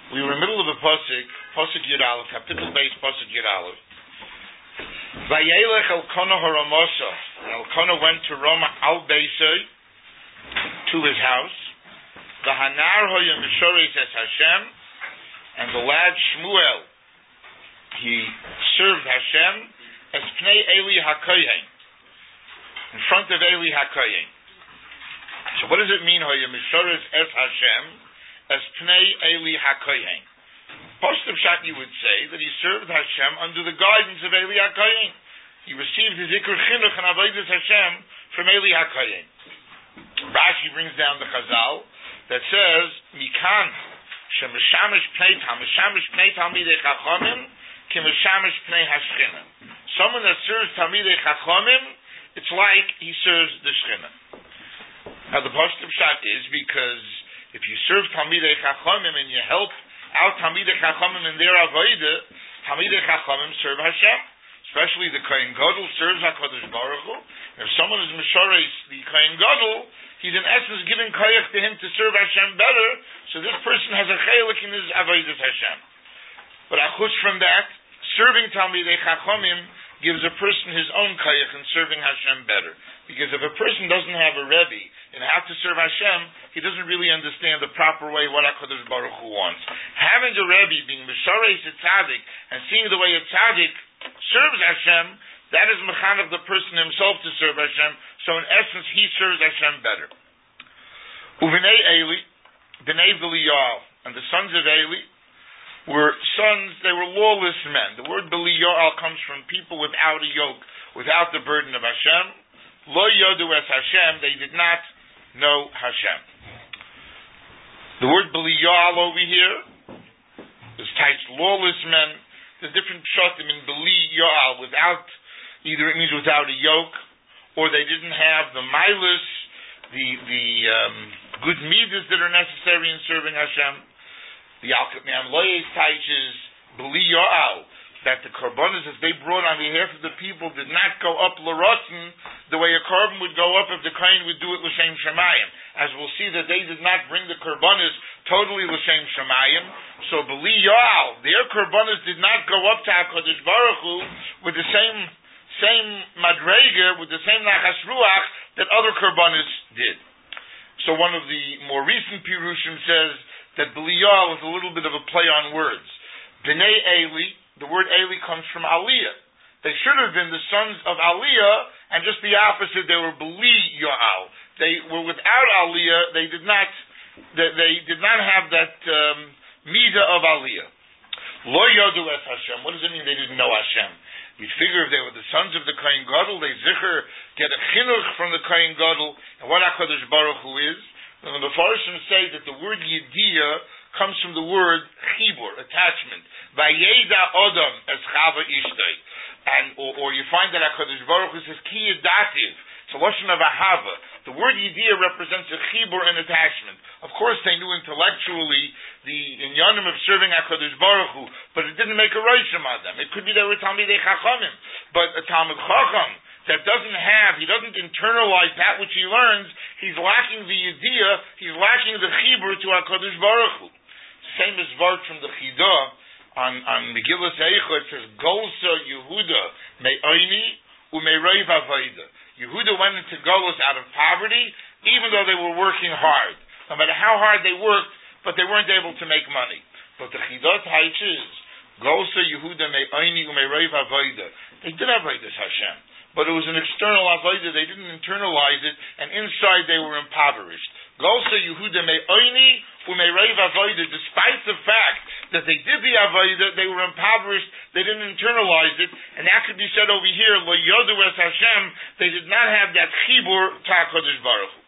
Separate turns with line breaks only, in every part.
We were in the middle of a Pasuk Yud Aleph, capital base Pasuk Yud Aleph. Vayelech Elkanah haRamosha. Elkanah went to Rama al Beisai, to his house. V'hanar hoya mishoreis es Hashem, and the lad Shmuel, he served Hashem as Pnei Eli HaKohen, in front of Eli HaKohen. So what does it mean, hoya mishoreis es Hashem, as Pnei Eli HaKohen? Post of Shat, you would say that he served Hashem under the guidance of Eli HaKohen. He received his Iker Chinuch and Avodas Hashem from Eli HaKohen. Rashi brings down the Chazal that says, Mikan shemeshamish pnei talmidei chachamim kimeshamish pnei hashchina. Someone that serves talmidei chachamim, it's like he serves the Shchina. Now the post of Shat is because if you serve talmidei chachamim and you help out talmidei chachamim in their avodah, talmidei chachamim serve Hashem. Especially the Kohen Gadol serves HaKadosh Baruch Hu. If someone is Mishoreis, the Kohen Gadol, he's in essence giving koyach to him to serve Hashem better, so this person has a chelik in his avodas Hashem. But achutz from that, serving Talmidei Chachamim gives a person his own koyach in serving Hashem better. Because if a person doesn't have a Rebbe in how to serve Hashem, he doesn't really understand the proper way what HaKadosh Baruch Hu wants. Having a Rebbe being Mishoreis a tzaddik and seeing the way a tzaddik serves Hashem, that is mechanech the person himself to serve Hashem. So in essence, he serves Hashem better. Uvenei Eli, Bnei Belial, and the sons of Eli were sons, they were lawless men. The word Belial comes from people without a yoke, without the burden of Hashem. Lo yodu es Hashem, they did not know Hashem. The word Belial over here is types lawless men. There's different pshatim in Belial, without, either it means without a yoke, or they didn't have the milas, the good midas that are necessary in serving Hashem. The Al-Qatman Loyes teaches Belial, that the korbanos that they brought on behalf of the people did not go up l'rotzen the way a korban would go up if the kohen would do it l'shem shemayim. As we'll see that they did not bring the korbanos totally l'shem shemayim. So Belial, their korbanos did not go up to HaKadosh Baruch Hu with the same madrega, with the same nachas ruach that other korbanos did. So one of the more recent pirushim says that Belial is a little bit of a play on words. Bnei Eli, the word Eli comes from Aliyah. They should have been the sons of Aliyah, and just the opposite, they were Belial. They were without Aliyah. They did not have that midah of Aliyah. Lo yodu es Hashem. What does it mean they didn't know Hashem? You'd figure if they were the sons of the Kohen Gadol, they zicher get a chinuch from the Kohen Gadol, and what HaKadosh Baruch Hu is. And the Mefarshim say that the word Yediyah comes from the word chibur, attachment. Vayeda Odom as Chava Ishtay. And or you find that HaKadosh Baruch Hu says ki yedativ. It's a lashon of ahava. The word Yediyah represents a chibur and attachment. Of course, they knew intellectually the inyanim of serving HaKadosh Baruch Hu, but it didn't make a rosham on them. It could be they were Talmidei Chachamim, but a Talmid Chacham that he doesn't internalize that which he learns, he's lacking the Yediyah, he's lacking the chibur to HaKadosh Baruch Hu. Same as vart from the Chidah on Megillas Eicha, it says, Golsa Yehuda me'oini u'me'reiv avoda. Yehuda went into Golus out of poverty, even though they were working hard. No matter how hard they worked, but they weren't able to make money. But the Chidah teaches, Golsa Yehuda me'oini u'me'reiv avoda. They did have Avodas Hashem, but it was an external avoda. They didn't internalize it, and inside they were impoverished. Golsa Yehuda me'oini u'me'reiv avoda. Despite the fact that they did the avoda, they were impoverished. They didn't internalize it, and that could be said over here. Lo yodu es Hashem. They did not have that chibur to HaKadosh Baruch Hu.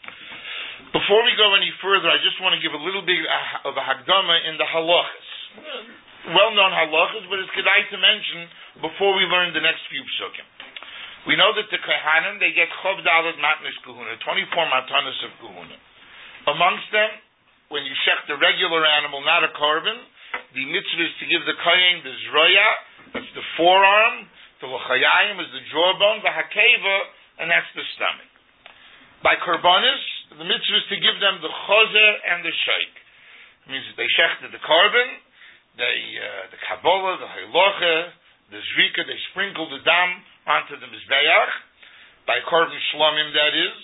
Before we go any further, I just want to give a little bit of a hagdama in the halachas. Well-known halachas, but it's kedai to mention before we learn the next few psukim. We know that the Kohanim, they get Chov Dalet Matnas Kahuna, 24 matanas of Kahuna. Amongst them, when you shech the regular animal, not a korban, the mitzvah is to give the kohen the zroya, that's the forearm, the l'chayayim is the jawbone, the hakeva, and that's the stomach. By korbanis, the mitzvah is to give them the chozer and the sheik. It means that they shechted the carbon, the Kabbalah, the Halacha, the Zrika, they sprinkled the dam onto the Mizbeach, by carbon shlomim, that is.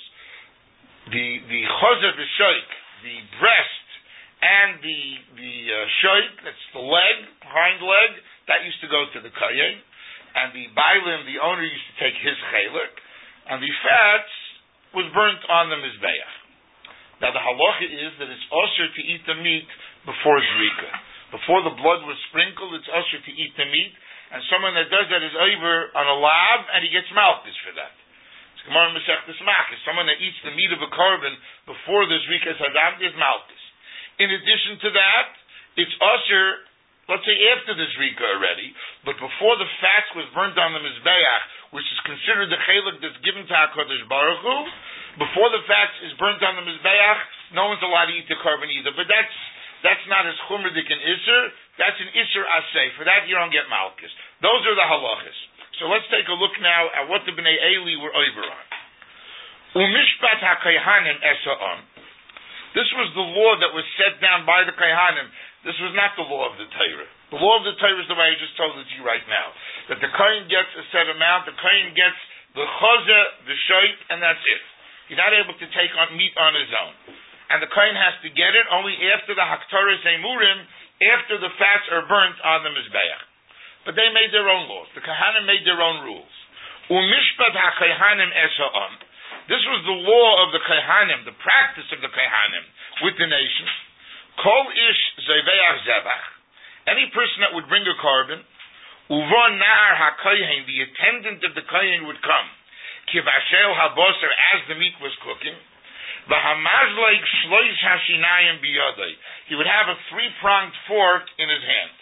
The Chozer B'Shoik, the breast, and the shoik, that's the leg, hind leg, that used to go to the Kayin, and the Bailim, the owner, used to take his chelik, and the fats was burnt on the Mizbeach. Now the halacha is that it's osher to eat the meat before Zrika. Before the blood was sprinkled, it's osher to eat the meat, and someone that does that is over on a lab, and he gets malchus for that. It's Gemara Masechtas Machis. Someone that eats the meat of a carbon before the Zrika Sadam is malchus. In addition to that, it's usher, let's say after the Zrika already, but before the fats was burnt on the Mizbeach, which is considered the chelik that's given to HaKadosh Baruch Hu, before the fats is burnt on the Mizbeach, no one's allowed to eat the carbon either. But that's not as chumradik an Isser, that's an Isser Aseh. For that you don't get malchus. Those are the halachas. So let's take a look now at what the Bnei Eli were over on. Umishpat HaKayhanim Esa'am. This was the law that was set down by the Kayhanim. This was not the law of the Torah. The law of the Torah is the way I just told it to you right now. That the Kohen gets a set amount, the Kohen gets the Chozeh, the Shoit, and that's it. He's not able to take on meat on his own. And the Kohen has to get it only after the Haktaras Emurim, after the fats are burnt on the Mizbeach. But they made their own laws. The Kohanim made their own rules. Umishpat HaKayhanim Esa'am. This was the law of the Kohanim, the practice of the Kohanim with the nation. Kol ish zeveach zebach. Any person that would bring a carbon, uvon nar hakohen, the attendant of the kohen would come. Kivashel haboser, as the meat was cooking. V'hamazleik shloish hashinayim biyadei. He would have a 3-pronged fork in his hand.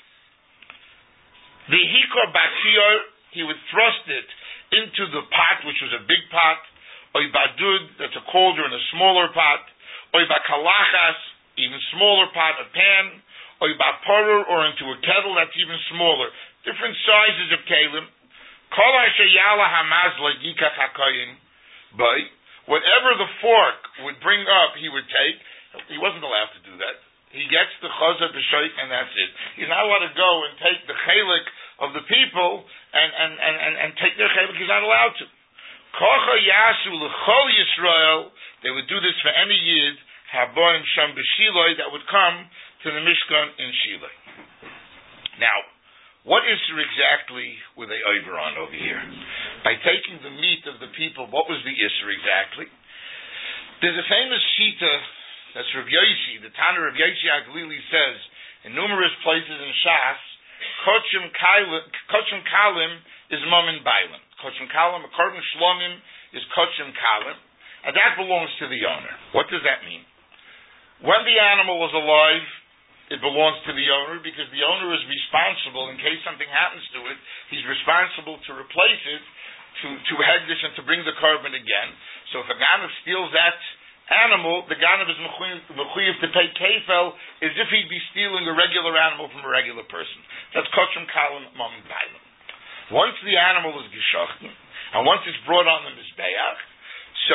V'hiko bakiyor, he would thrust it into the pot, which was a big pot. Oy badud, that's a cauldron, a smaller pot. Oy bakalachas, even smaller pot, a pan. Oy baporur, or into a kettle that's even smaller. Different sizes of kalim. Kol ha'sheyala hamazla yikach hakoyin. But whatever the fork would bring up, he would take. He wasn't allowed to do that. He gets the chazah b'shoik, and that's it. He's not allowed to go and take the chelik of the people and take their chelik. He's not allowed to. Kocha yasu l'chol Yisrael. They would do this for any yid haboim sham b'shiloi that would come to the Mishkan in Shiloh. Now, what Isser exactly were they over on over here? By taking the meat of the people, what was the Isser exactly? There's a famous shita that's Rav Yoshi, the Tana Rav Yoshi Aglili says in numerous places in Shas, Kochim Kalim is Momin Bailim. Kochim Kalim, a carbon shlomim is Kochim Kalim, and that belongs to the owner. What does that mean? When the animal was alive, it belongs to the owner because the owner is responsible in case something happens to it. He's responsible to replace it, to hegdish and to bring the carbon again. So if a ganav steals that animal, the ganav is mechuyev to pay kefel as if he'd be stealing a regular animal from a regular person. That's kochim kalim mom bailim. Once the animal is geshochten, and once it's brought on the mizbeach, so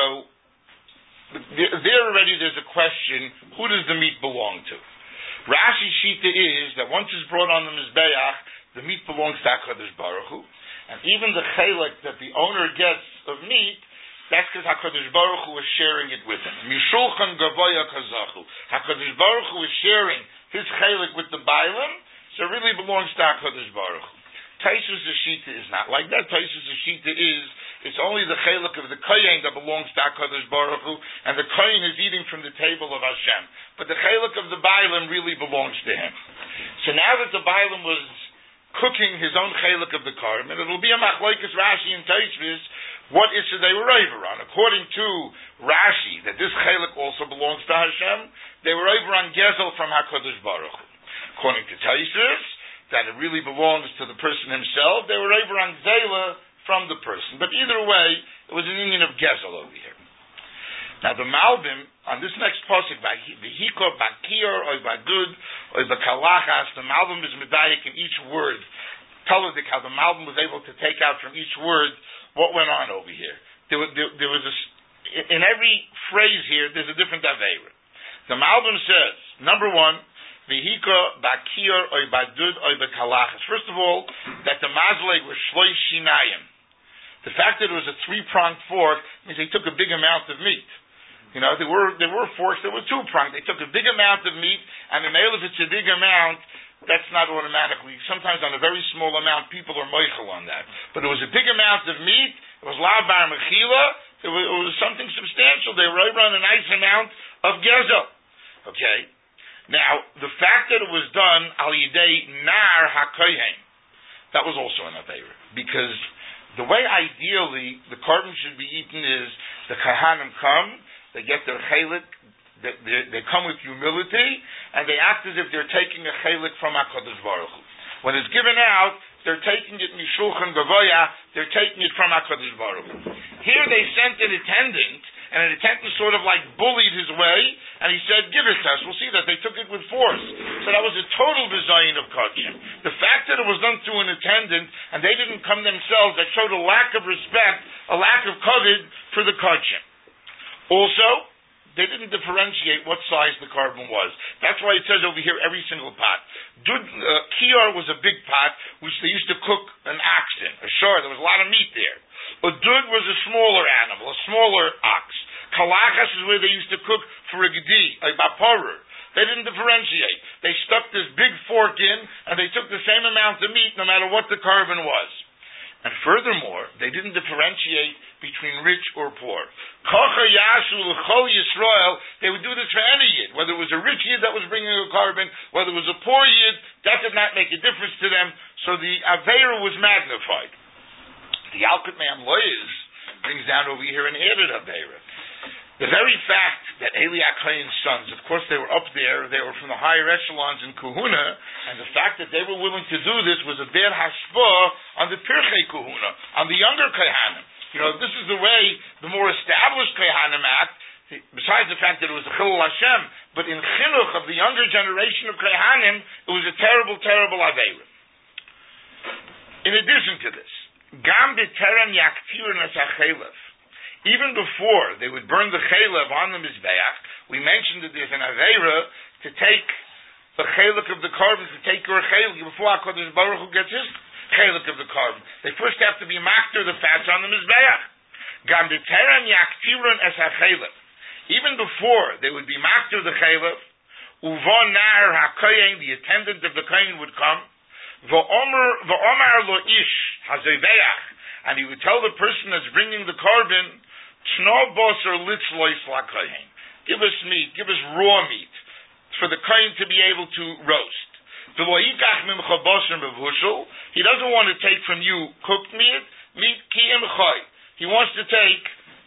there already there's a question: who does the meat belong to? Rashi Shita is that once it's brought on the Mizbeach, the meat belongs to HaKadosh Baruch Hu, and even the chelik that the owner gets of meat, that's because HaKadosh Baruch Hu is sharing it with him. Mishulchan Gavoya Kazachu. HaKadosh Baruch Hu is sharing his chelik with the Bailim, so it really belongs to HaKadosh Baruch Hu. Taisus Shita is not like that. Taisus Shita is, it's only the chelik of the kohen that belongs to HaKadosh Baruch Hu, and the kohen is eating from the table of Hashem. But the chelik of the Bailim really belongs to him. So now that the Bailim was cooking his own chelik of the carbon, it'll be a machlokes Rashi and Tosfos what issue they were over on. According to Rashi, that this chelik also belongs to Hashem, they were over on Gezel from HaKadosh Baruch Hu. According to Tosfos, that it really belongs to the person himself, they were over on Zela from the person. But either way, it was an union of Gezel over here. Now the Malbim, on this next pasuk, V'hiko Bakir, or Bagud, or Bakalachas, the Malbim is medayik in each word. Tell us how the Malbim was able to take out from each word what went on over here. There was in every phrase here, there's a different Aveira. The Malbim says, number one, v'hika bakir oy badud oy bekalachas. First of all, that the mazleg was shloish shinayim. The fact that it was a 3-pronged fork means they took a big amount of meat. You know, there were forks that were 2-pronged. They took a big amount of meat, and the male, if it's a big amount, that's not automatically. Sometimes on a very small amount, people are moichel on that. But it was a big amount of meat. It was la bar mechila. It was something substantial. They were on a nice amount of gezel. Okay. Now, the fact that it was done al yidei nar hakohen, that was also an aveira, because the way ideally the korban should be eaten is the kahanim come. They get their chelik, they come with humility, and they act as if they're taking a chelik from HaKadosh Baruch Hu. When it's given out, they're taking it mishulchan gavoya, they're taking it from HaKadosh Baruch Hu. Here they sent an attendant, and an attendant sort of like bullied his way, and he said, give it to us. We'll see that they took it with force. So that was a total design of Kodshim. The fact that it was done through an attendant, and they didn't come themselves, that showed a lack of respect, a lack of kavod for the Kodshim. Also, they didn't differentiate what size the korban was. That's why it says over here every single pot. Kiyar was a big pot, which they used to cook an ox in. Sure, there was a lot of meat there. A dud was a smaller animal, a smaller ox. Kalachas is where they used to cook for a gedi, a baporer. They didn't differentiate. They stuck this big fork in, and they took the same amount of meat no matter what the korban was. And furthermore, they didn't differentiate between rich or poor. Kocha Yashu L'chol Yisrael, they would do this for any yid. Whether it was a rich yid that was bringing a korban, whether it was a poor yid, that did not make a difference to them, so the Aveira was magnified. The Alkut Me'am Loyes brings down over here an added Aveira. The very fact that Eli HaKohen's sons, of course they were up there, they were from the higher echelons in Kahuna, and the fact that they were willing to do this was a bad hashpah on the Pirchei Kahuna, on the younger Kohanim. You know, this is the way the more established Kohanim act, besides the fact that it was a Chilul Hashem, but in Chinuch of the younger generation of Kohanim, it was a terrible, terrible Aveira. In addition to this, Gam B'terem Yaktir Nesachelev, even before they would burn the chelev on the Mizbeach, we mentioned that there's an Aveira to take the chelik of the korban, to take your chelik before HaKadosh Baruch Hu gets his chelik of the korban. They first have to be makter the fats on the Mizbeach. Gam b'terem yaktirun es ha-chelev. Even before they would be makter the chelev, uvon nar ha-kohen, the attendant of the kohen would come, v'omar lo ish ha-zoveach, and he would tell the person that's bringing the korban, Tno boser litzlois la-kohen. Give us meat, give us raw meat, for the kohen to be able to roast. He doesn't want to take from you cooked meat ki im choy. He wants to take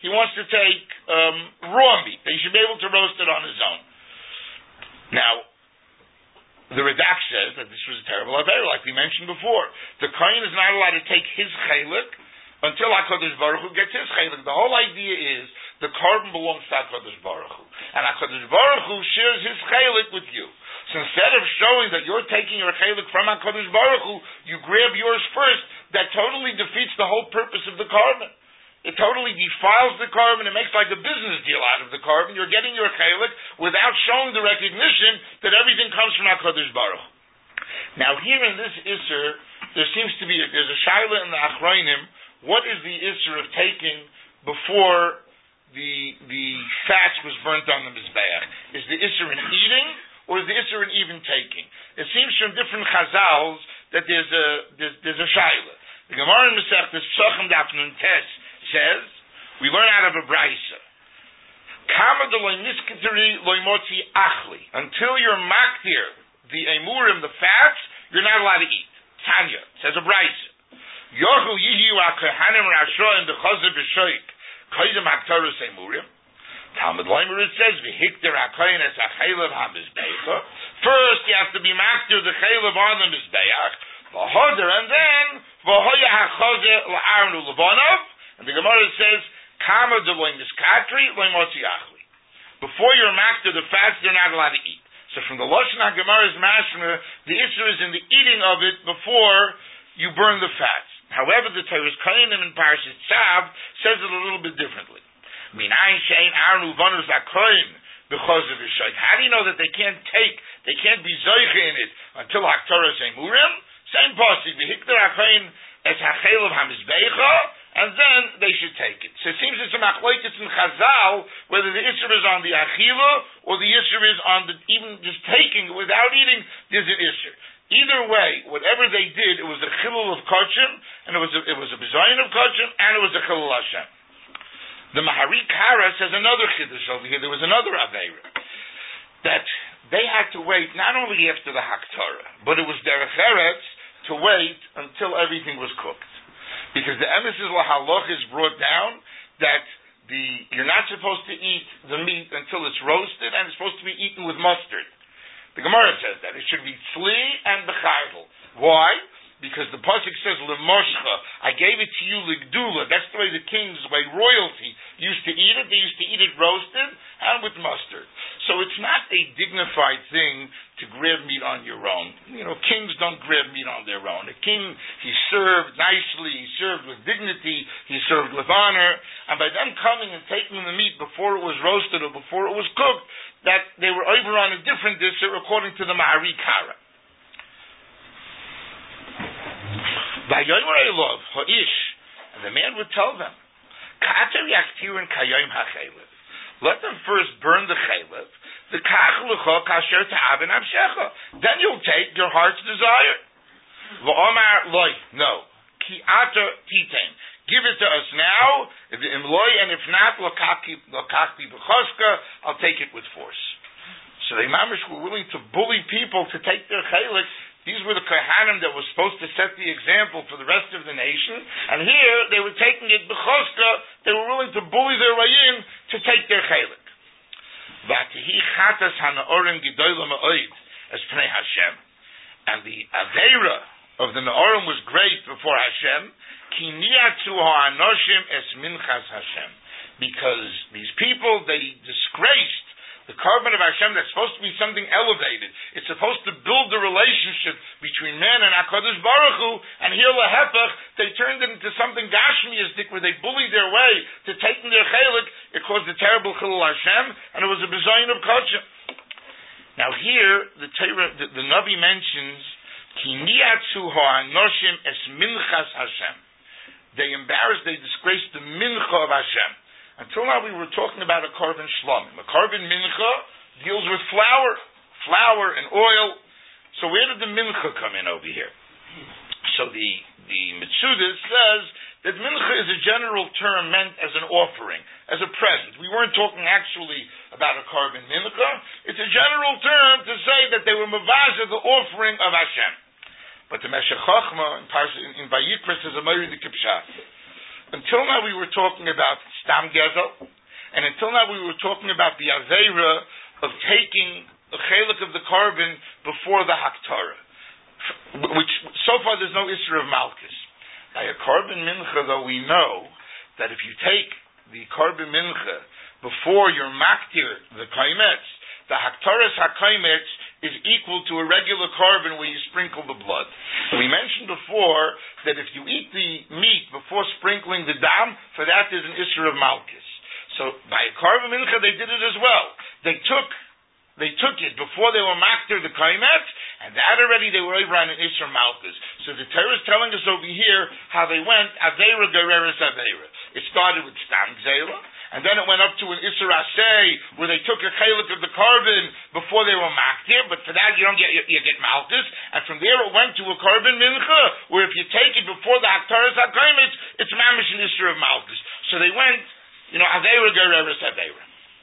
raw meat. He should be able to roast it on his own. Now, the Radak says that this was a terrible aveira, like we mentioned before. The kohen is not allowed to take his chelik until HaKadosh Baruch Hu gets his chelik. The whole idea is the korban belongs to HaKadosh Baruch Hu, and HaKadosh Baruch Hu shares his chelik with you. So instead of showing that you're taking your chelik from HaKadosh Baruch Hu, you grab yours first. That totally defeats the whole purpose of the korban. It totally defiles the korban. It makes like a business deal out of the korban. You're getting your chelik without showing the recognition that everything comes from HaKadosh Baruch Hu. Now here in this Isser, there seems to be there's a shaila in the Achronim. What is the Isser of taking before the fats was burnt on the Mizbeach? Is the Isser in eating, or is the Isser in even taking? It seems from different Chazals that there's a shaila. The Gemara in Masechtas Psachim Daf Nun Tes says, we learn out of a Braisa, Kama de loy niskateri loy motzi achli. Until you're maktir, the emurim, the fats, you're not allowed to eat. Tanya, says a Braisa. Yochu yihiu ha-kohanim rashoim b'chozer b'shoik koydem haktorus emurim. Talmud Leimer, it says, v'hikter ha-kohen es ha-chelev ha-mizbeach. First, you have to be maktir the chelev on the mizbeach, v'hoder, and then v'hoya ha-chozer la'arnu levonov. And the Gemara says, kama de loy niskatri loy motzi achli. Before you're maktir the fats, they're not allowed to eat. So from the Lashon HaGemara's mashma, the issue is in the eating of it before you burn the fats. However, the Torah's Kohanim in Parashat Tzav says it a little bit differently. Minayin she'ein arnu vanus hakohen because of his shayk. How do you know that they can't be zoiche in it until Haktorah Semurim? Same pasuk, v'hikter hakoyin es hachelav hamizbecha, and then they should take it. So it seems it's a machlokes in Chazal whether the issur is on the achila or the issur is on the even just taking without eating. There's an issur. Either way, whatever they did, it was a chilul of kachim, and it was a bizayin of kachim, and it was a chilul Hashem. The Mahari Kara says another chiddush over here. There was another aveira that they had to wait not only after the Haktorah, but it was derech eretz to wait until everything was cooked, because the emesis lahaloch is brought down that you're not supposed to eat the meat until it's roasted, and it's supposed to be eaten with mustard. The Gemara says that it should be tzli and bechayvel. Why? Because the pasuk says lemoshcha, I gave it to you ligdula. That's the way the kings, the way royalty used to eat it. They used to eat it roasted and with mustard. So it's not a dignified thing to grab meat on your own. Kings don't grab meat on their own. A king, he's served nicely, he's served with dignity, he's served with honor, and by them coming and taking the meat before it was roasted or before it was cooked, that they were over on a different disser according to the Mahari Kara. And the man would tell them, let them first burn the chaylev, then you'll take your heart's desire. No. Give it to us now, and if not, I'll take it with force. So the mamish were willing to bully people to take their chaylik. These were the Kohanim that were supposed to set the example for the rest of the nation, and here they were taking it b'choska. They were willing to bully their way in to take their chaylik. And the aveira of the Naorim was great before Hashem, because these people, they disgraced the carbon of Hashem that's supposed to be something elevated. It's supposed to build the relationship between man and HaKadosh Baruch Hu, and here Lehepach, they turned it into something Gashmiistic where they bullied their way to taking their chelik. It caused a terrible chilul Hashem, and it was a bizayin of kachim. Now here, the Navi mentions, Ki niyatzu ha'anoshim es minchas Hashem. They embarrassed, they disgraced the mincha of Hashem. Until now we were talking about a korban shlamim. A korban mincha deals with flour and oil. So where did the mincha come in over here? So the Mitzuda says that mincha is a general term meant as an offering, as a present. We weren't talking actually about a korban mincha. It's a general term to say that they were mavaza, the offering of Hashem. But the Meshech Chochma in Vayikra says a Meiri de Kipshat. Until now we were talking about Stam Gezel, and until now we were talking about the Aveira of taking a chelik of the carbon before the Haktorah, which so far there's no Isra of Malchus. By a carbon mincha, though, we know that if you take the carbon mincha before you're maktir, the kaimetz, the Haktorah's HaKaimetz is equal to a regular carbon where you sprinkle the blood. And we mentioned before that if you eat the meat before sprinkling the dam, for that is an Isra of Malchus. So by a carbon mincha they did it as well. They took it before they were maktir the kaimetz, and that already they were over on an Isra Malchus. So the Torah is telling us over here how they went Aveira Gereres Aveira. It started with Stam Gzela, and then it went up to an Isser Aseh, where they took a chelik of the carbon before they were maktir, but for that you get malchus, and from there it went to a carbon mincha, where if you take it before the Haktorah HaKaimetz, it's mamish an Isser of malchus. So they went, Aveira Gereres Aveira.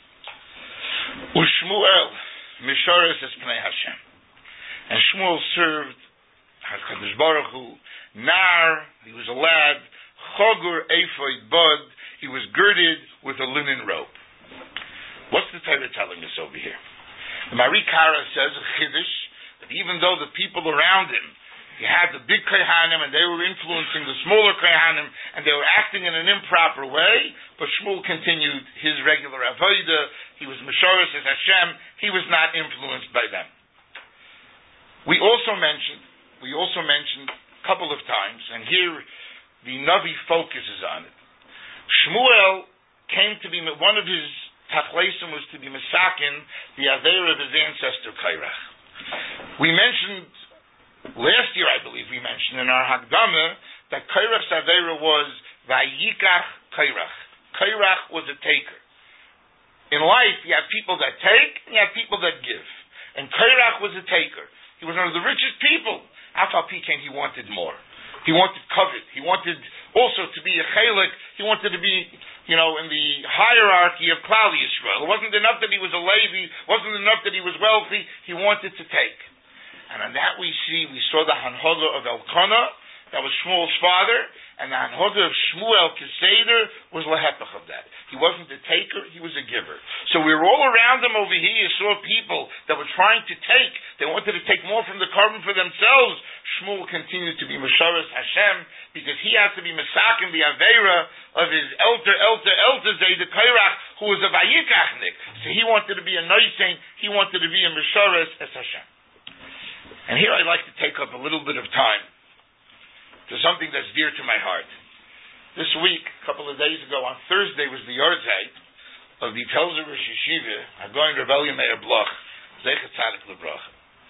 Ushmuel, Mishores es Pnei Hashem. And Shmuel served HaKadosh Baruch Hu, Nar, he was a lad, Chogur Ephod Bod, he was girded with a linen robe. What's the Torah telling us over here? The Mari Kara says, Chiddush, that even though the people around him, he had the big Kohanim and they were influencing the smaller Kohanim and they were acting in an improper way, but Shmuel continued his regular avodah. He was Meshoros as Hashem. He was not influenced by them. We also mentioned a couple of times, and here the Navi focuses on it. Shmuel came to be, one of his Tachleisim was to be Mesakin, the Aveira of his ancestor Kairach. We mentioned, last year I believe we mentioned in our Hagdama, that Kairach's Aveira was Vayikach Kairach. Kairach was a taker. In life, you have people that take, and you have people that give. And Kairach was a taker. He was one of the richest people. Afal Piken, he wanted more. He wanted covet. He wanted also to be a chalik. He wanted to be, in the hierarchy of Klal Yisrael. It wasn't enough that he was a Levi. It wasn't enough that he was wealthy. He wanted to take. And on that we saw the Hanhoga of Elkanah. That was Shmuel's father. And the Hanhoga of Shmuel Keseder was Lehepach of that. He wasn't a taker, he was a giver. So we were all around him over here. You saw people that were trying to take. They wanted to take more from the carbon for themselves. Shmuel continued to be Mesharas Hashem because he had to be Mesakin, the Aveira of his Elter Zayde Kairach, who was a Vayikachnik. So he wanted to be a Noising, he wanted to be a Mesharas as Hashem. And here I'd like to take up a little bit of time to something that's dear to my heart. This week, a couple of days ago, on Thursday, was the Yortzeit of the Telzer Rosh Yeshiva, Hagoyin Rebellion Meir Bloch, Zeichet Tzadik Lebracha.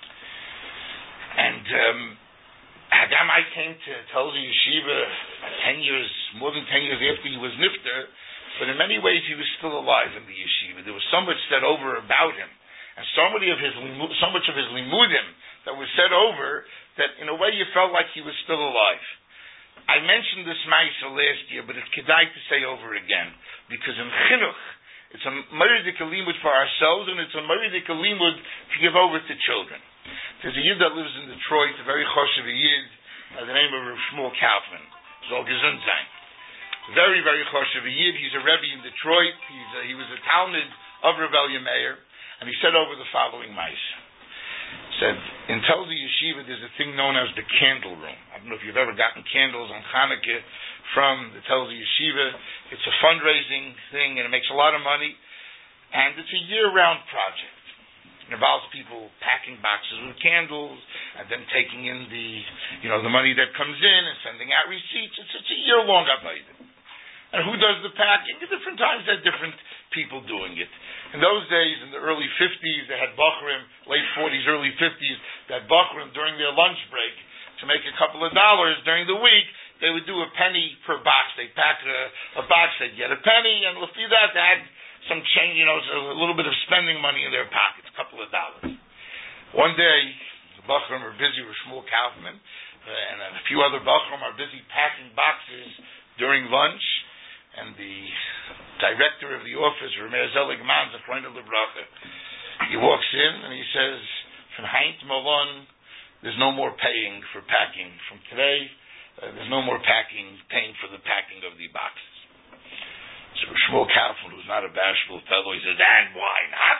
And Hagam, I came to Telzer Yeshiva more than 10 years after he was Nifter, but in many ways he was still alive in the Yeshiva. There was so much said over about him, and so much of his limudim that was said over, that in a way you felt like he was still alive. I mentioned this Ma'aseh last year, but it's kedai to say over again, because in Chinuch, it's a meridik limud for ourselves, and it's a meridik limud to give over to children. There's a Yid that lives in Detroit, a very choshev Yid, by the name of Rav Shmuel Kaufman. Zol gesund sein. Very, very choshev Yid. He's a Rebbe in Detroit. He was a Talmud of Rav Elia Meir, and he said over the following Ma'aseh. Said, in Telzer Yeshiva, there's a thing known as the candle room. I don't know if you've ever gotten candles on Hanukkah from the Telzer Yeshiva. It's a fundraising thing, and it makes a lot of money. And it's a year-round project. It involves people packing boxes with candles, and then taking in the money that comes in, and sending out receipts. It's a year-long avodah. And who does the packing? At different times, there are different people doing it. In those days, in the early 50s, they had Bachrim, late 40s, early 50s, they had Bachrim during their lunch break to make a couple of dollars during the week. They would do a penny per box. They'd pack a box, they'd get a penny, and with that, they had some change, a little bit of spending money in their pockets, a couple of dollars. One day, the Bachrim are busy with Shmuel Kaufman, and a few other Bachrim are busy packing boxes during lunch. And the director of the office, Rameir Zelig Man, Zechrono Livracha, he walks in and he says, "From Haint Malon, there's no more paying for packing. From today, there's no more paying for the packing of the boxes." So Shmuel Kaufman, who's not a bashful fellow, he says, "And why not?"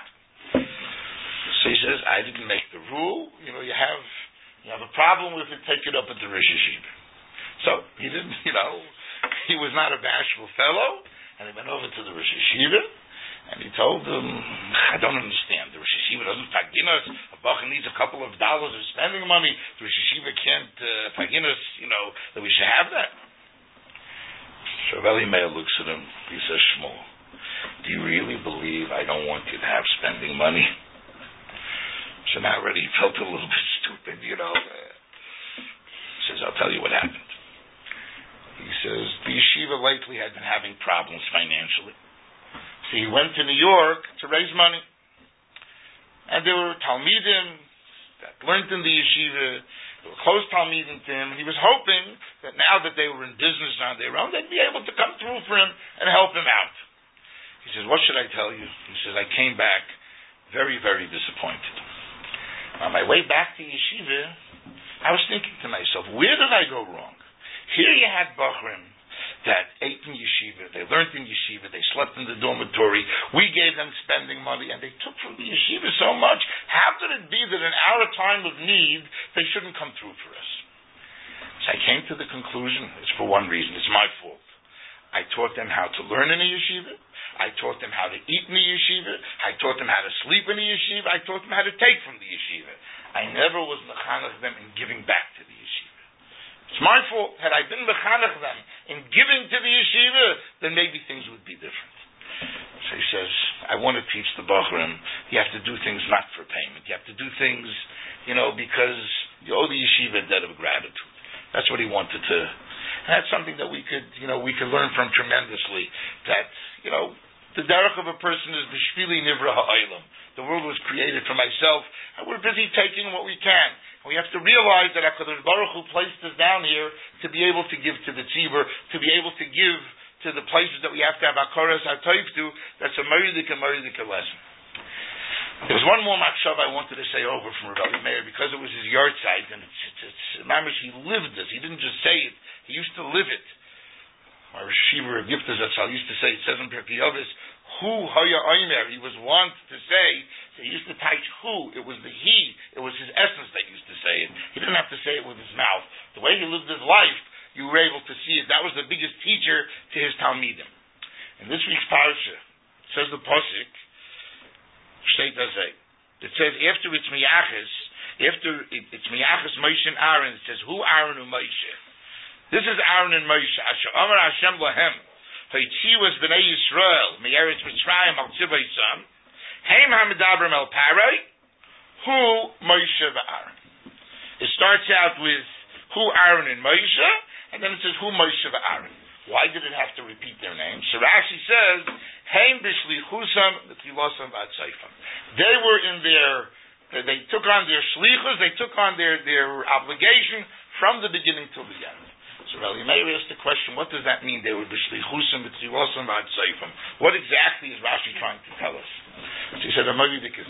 So he says, "I didn't make the rule. You have a problem with it, take it up at the Rosh Yeshiva." So he didn't, he was not a bashful fellow, and he went over to the Rosh Yeshiva, and he told them, "I don't understand. The Rosh Yeshiva doesn't pagin us. A bacher needs a couple of dollars of spending money. The Rosh Yeshiva can't pagin us, that we should have that." So Eli Meir looks at him. He says, "Shmuel, do you really believe I don't want you to have spending money?" So now already he felt a little bit stupid, He says, "I'll tell you what happened." He says, the yeshiva lately had been having problems financially. So he went to New York to raise money. And there were Talmidim that learned in the yeshiva. They were close Talmidim to him. And he was hoping that now that they were in business on their own, they'd be able to come through for him and help him out. He says, "What should I tell you?" He says, "I came back very, very disappointed. On my way back to yeshiva, I was thinking to myself, where did I go wrong? Here you had Bachrim that ate in yeshiva, they learned in yeshiva, they slept in the dormitory, we gave them spending money, and they took from the yeshiva so much. How could it be that in our time of need, they shouldn't come through for us?" So I came to the conclusion, it's for one reason, it's my fault. I taught them how to learn in the yeshiva, I taught them how to eat in the yeshiva, I taught them how to sleep in the yeshiva, I taught them how to take from the yeshiva. I never was mechanech them in giving back to the yeshiva. It's my fault. Had I been mechanech them in giving to the yeshiva, then maybe things would be different. So he says, I want to teach the Bachrim, you have to do things not for payment. You have to do things, because you owe the yeshiva a debt of gratitude. That's what he wanted to. And that's something that we could learn from tremendously. That, the derech of a person is b'shvili nivra ha'olam. The world was created for myself, and we're busy taking what we can. And we have to realize that HaKadosh Baruch Hu placed us down here to be able to give to the tzibur, to be able to give to the places that we have to have Hakaras HaTov to. That's a meridik lesson. There was one more machshava I wanted to say over from Rabbi Meir, because it was his yard site, and it's mamish, he lived this. He didn't just say it, he used to live it. My Rosh Yeshiva Giftas Zatzal used to say, it says in Pirkei Avos, Hu Haya Omer, he was wont to say, he used to touch who, it was the he, it was his essence that used to say it. He didn't have to say it with his mouth. The way he lived his life, you were able to see it. That was the biggest teacher to his Talmidim. In this week's parasha, it says the Pasuk, it says, after it's Miyachis Moshe and Aaron, it says, who Aaron and Moshe? This is Aaron and Moshe. Asher Amar Hashem Lahem, Ha'itziwas B'nei Yisrael, Me'eretz Mitzrayim al Tzivaysam, Heim HaMedabrim El Paroi, who Moshe v'Aaron. It starts out with who Aaron and Moshe, and then it says who Moshe v'Aaron. Why did it have to repeat their names? So Rashi says, Heim b'shlichusam v'tchilosam v'atzeifam. They were they took on their shlichus, they took on their obligation from the beginning till the end. So Rabbi Meir asked the question, what does that mean? They were b'shlichusam v'tchilosam v'atzeifam. What exactly is Rashi trying to tell us? So he said, a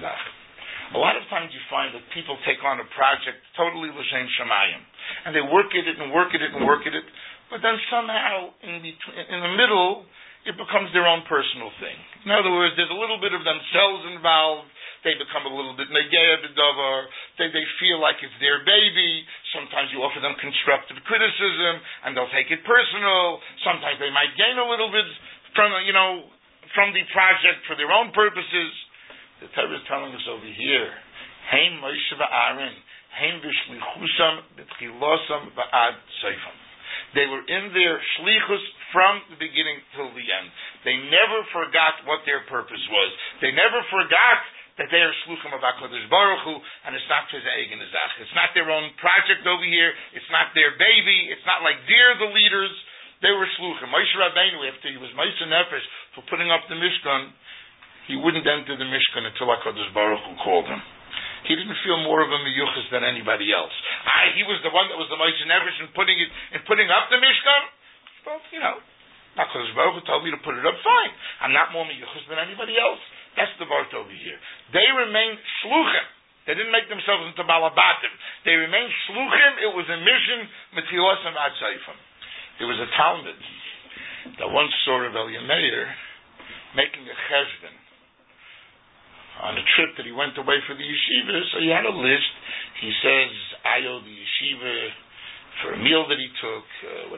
lot of times you find that people take on a project totally l'shem shamayim, and they work at it and work at it and work at it, but then somehow in the middle it becomes their own personal thing. In other words, there's a little bit of themselves involved. They become a little bit negeya b'davar. They feel like it's their baby. Sometimes you offer them constructive criticism, and they'll take it personal. Sometimes they might gain a little bit from the project for their own purposes. The Torah is telling us over here, Hein Moshe v'Aaron, Hein b'shlichusam b'tchilosam v'ad seifam. They were in their shlichus from the beginning till the end. They never forgot what their purpose was. They never forgot that they are shluchim of HaKadosh Baruch Hu, and it's not for the eigen azach. It's not their own project over here. It's not their baby. It's not like they're the leaders. They were shluchim. Moshe Rabbeinu, after he was Moshe Nefesh for putting up the Mishkan, he wouldn't enter the Mishkan until HaKadosh Baruch Hu called him. He didn't feel more of a miyuchas than anybody else. He was the one that was the Moshe Nefesh in putting up the Mishkan. Well, HaKadosh Baruch Hu told me to put it up, fine. I'm not more miyuchas than anybody else. That's the word over here. They remained shluchim. They didn't make themselves into balabatim. They remained shluchim. It was a mission, mitziosam ad seifam. There was a Talmud that once saw Rav Elya Meir making a cheshbon on a trip that he went away for the yeshiva, so he had a list. He says, I owe the yeshiva for a meal that he took, $3,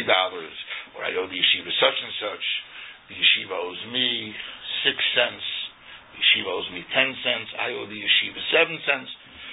or I owe the yeshiva such and such. The yeshiva owes me 6 cents. The yeshiva owes me 10 cents. I owe the yeshiva 7 cents.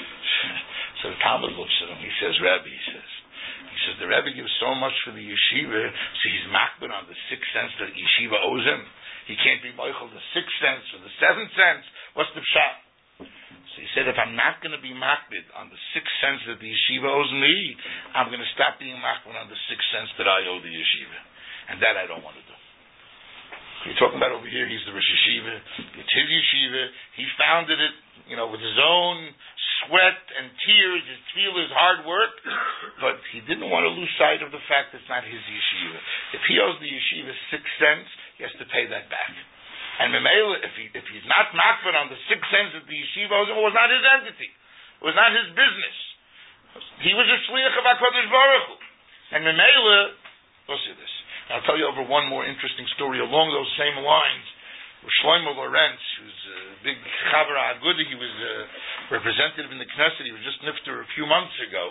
So the Talmud looks at him. He says, Rebbe, the Rebbe gives so much for the yeshiva, so he's makbid on the 6 cents that the yeshiva owes him. He can't be moichel the 6 cents or the 7 cents. What's the pshat? So he said, if I'm not going to be makbid on the 6 cents that the yeshiva owes me, I'm going to stop being makbid on the 6 cents that I owe the yeshiva. And that I don't want to do. You're talking about over here, he's the Rosh Yeshiva. It's his yeshiva. He founded it, with his own sweat and tears, his tefillah, his hard work. But he didn't want to lose sight of the fact that it's not his yeshiva. If he owes the yeshiva 6 cents, he has to pay that back. And Memela, if he's not makbid on the 6 cents that the yeshiva owes him, it was not his entity. It was not his business. He was a shliach of HaKadosh Baruch Hu. And Memela, we'll see this. I'll tell you over one more interesting story along those same lines. Shlomo Lorenz, who's a big Chaver HaAgudah, he was a representative in the Knesset. He was just nifter a few months ago.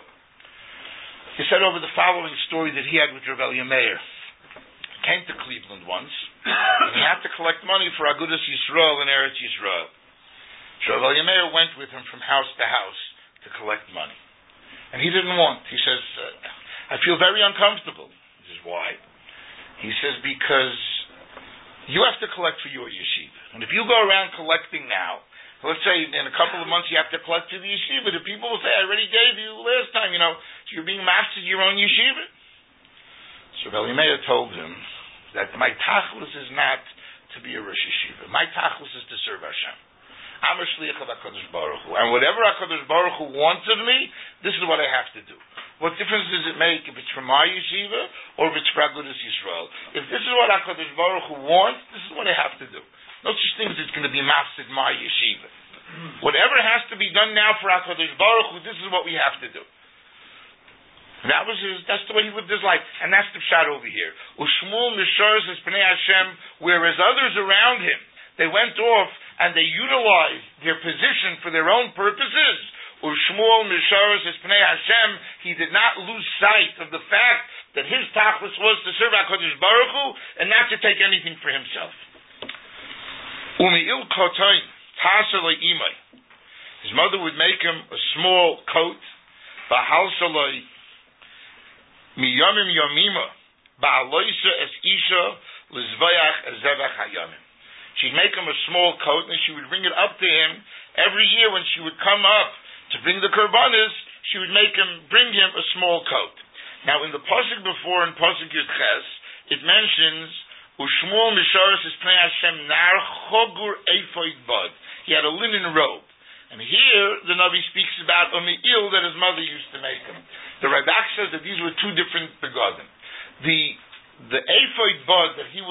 He said over the following story that he had with Rav Elya Meir. He came to Cleveland once, and he had to collect money for Agudas Yisrael and Eretz Yisrael. So Rav Elya Meir went with him from house to house to collect money. And he didn't want. He says, I feel very uncomfortable. He says, why? He says, because you have to collect for your yeshiva. And if you go around collecting now, let's say in a couple of months you have to collect to the yeshiva, the people will say, I already gave you last time, so you're being mastered your own yeshiva. So Rabbi Meir told him that my tachlis is not to be a Rosh Yeshiva. My tachlis is to serve Hashem. I'm a shliach of HaKadosh Baruch Hu. And whatever HaKadosh Baruch Hu wants of me, this is what I have to do. What difference does it make if it's from my yeshiva or if it's for Agudas Yisrael? If this is what HaKadosh Baruch Hu wants, this is what I have to do. No such thing as it's going to be mafsid my yeshiva. Whatever has to be done now for HaKadosh Baruch Hu, this is what we have to do. That's the way he lived his life. And that's the pshat over here. Ushmuel Misharis es Pnei Hashem, whereas others around him, they went off and they utilized their position for their own purposes. Ushmuel Misharis es Pnei Hashem, he did not lose sight of the fact that his tachlis was to serve HaKadosh Baruch Hu and not to take anything for himself. Umi'il kotoin, tashalei imay. His mother would make him a small coat, ba'halshalei, miyamim yamima, ba'aloisa es isha, lizvayach ezevach hayamim. She'd make him a small coat, and she would bring it up to him every year when she would come up to bring the korbanos. She would bring him a small coat. Now, in the pasuk before, in pasuk Yud Ches, it mentions Ushmuel Misharis es Pnei Hashem nar chogur ephod bad. He had a linen robe, and here the Navi speaks about a me'il that his mother used to make him. The Radak says that these were two different begadim. The ephod bad that he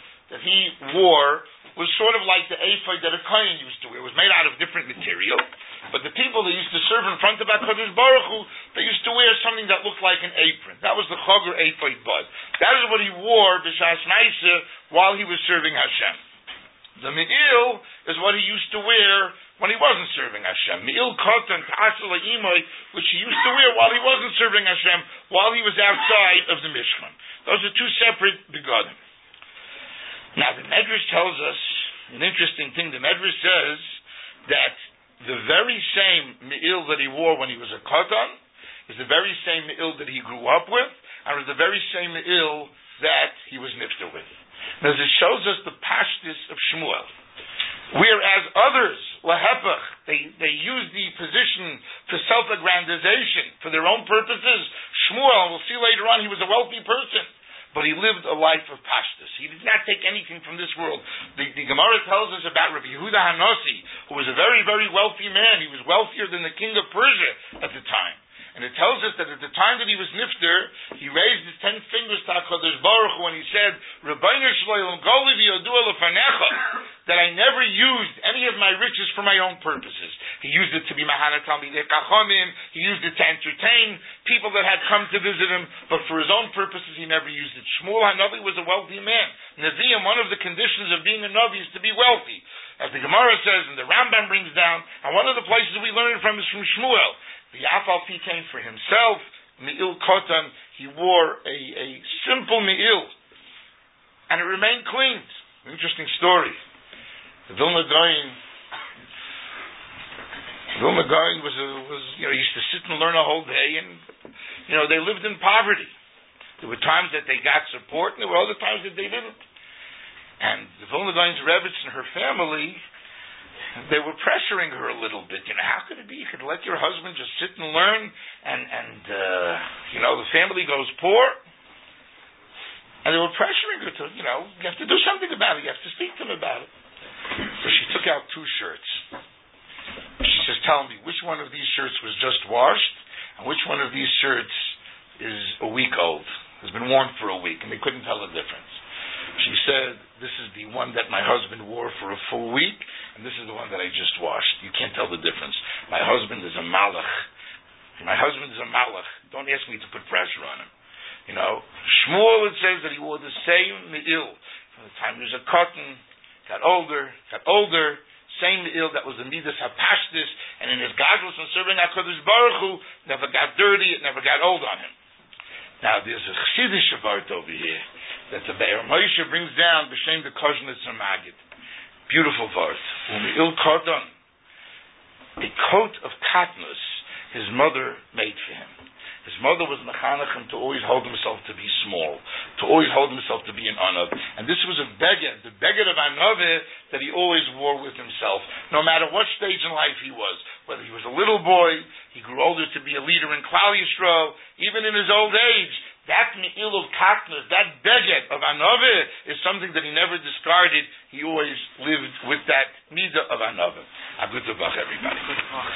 wore was sort of like the ephod that a kohen used to wear. It was made out of different material, but the people that used to serve in front of HaKadosh Baruch Hu, they used to wear something that looked like an apron. That was the chogur ephod bad. That is what he wore b'shas ma'isa while he was serving Hashem. The me'il is what he used to wear when he wasn't serving Hashem. Me'il kotan ta'asel ha'imoy, which he used to wear while he wasn't serving Hashem, while he was outside of the Mishkan. Those are two separate begadim. Now, the Medrash tells us an interesting thing. The Medrash says that the very same me'il that he wore when he was a kotan is the very same me'il that he grew up with, and was the very same me'il that he was nifter with. Now, it shows us the pashtus of Shmuel. Whereas others, lahepach, they use the position for self-aggrandization, for their own purposes. Shmuel, we'll see later on, he was a wealthy person, but he lived a life of pashtus. He did not take anything from this world. The Gemara tells us about Rabbi Yehuda Hanasi, who was a very, very wealthy man. He was wealthier than the king of Persia at the time. And it tells us that at the time that he was nifter, he raised his 10 fingers to HaKadosh Baruch Hu and he said, Rabbeinu Shloim Goli v'yodua lefanecha, that I never used any of my riches for my own purposes. He used it to be Mahana Talmidei Chachamim, he used it to entertain people that had come to visit him, but for his own purposes he never used it. Shmuel HaNavi was a wealthy man. Nevi'im, one of the conditions of being a Navi is to be wealthy. As the Gemara says, and the Rambam brings down, and one of the places we learn it from is from Shmuel. The Afal Pi came for himself, Me'il Kotan, he wore a simple Me'il, and it remained clean. Interesting story. The Vilna Gaon was he used to sit and learn a whole day, and they lived in poverty. There were times that they got support, and there were other times that they didn't. And the Vilna Gaon's Rebbetzin and her family, they were pressuring her a little bit. How could it be? You could let your husband just sit and learn, and the family goes poor. And they were pressuring her to, you have to do something about it. You have to speak to him about it. So she took out 2 shirts. She says, tell me, which one of these shirts was just washed, and which one of these shirts is a week old, has been worn for a week, and they couldn't tell the difference. She said, this is the one that my husband wore for a full week, and this is the one that I just washed. You can't tell the difference. My husband is a malach. Don't ask me to put pressure on him. Shmuel, it says that he wore the same me'il. From the time he was a cotton, got older, same me'il that was the midas hapashtis, and in his gadlus and serving HaKadosh Baruch Hu, never got dirty, it never got old on him. Now, there's a chassidish vart over here that the Be'er Moshe brings down b'shem the Kozhnitz and Magid. Beautiful vart. U'me'il koton, a coat of katnus his mother made for him. His
mother was mechanech him to always hold himself to be small, to always hold himself to be an anav. And this was a beged, the beged of anaveh that he always wore with himself, no matter what stage in life he was. Whether he was a little boy, he grew older to be a leader in Klal Yisrael, even in his old age. That me'il of katnus, that beged of anaveh is something that he never discarded. He always lived with that midah of anaveh. A good everybody.